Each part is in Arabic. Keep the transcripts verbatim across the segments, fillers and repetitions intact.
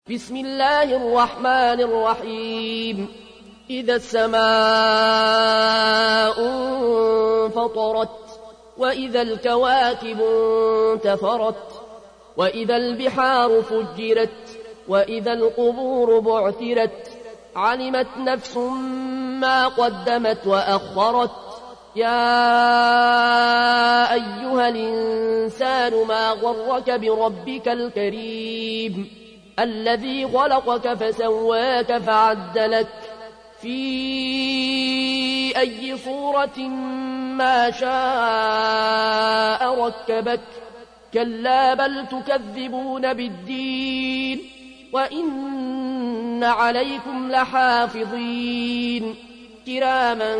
بسم الله الرحمن الرحيم إذا السماء انفطرت وإذا الكواكب انتثرت وإذا البحار فجرت وإذا القبور بعثرت علمت نفس ما قدمت وأخرت يا أيها الإنسان ما غرك بربك الكريم الذي خلقك فسواك فعدلك في أي صورة ما شاء ركبك كلا بل تكذبون بالدين وإن عليكم لحافظين كراما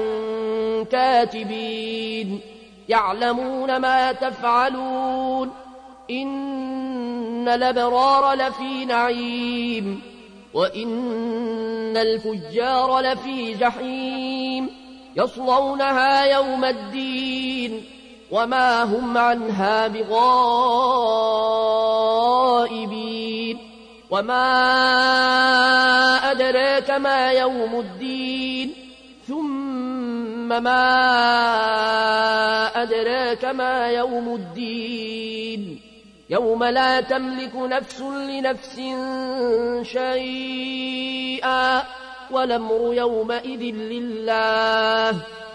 كاتبين يعلمون ما تفعلون إن الأبرار لفي نعيم وإن الفجار لفي جحيم يصلونها يوم الدين وما هم عنها بغائبين وما أدراك ما يوم الدين ثم ما أدراك ما يوم الدين يوم لا تملك نفس لنفس شيئا والأمر يومئذ لله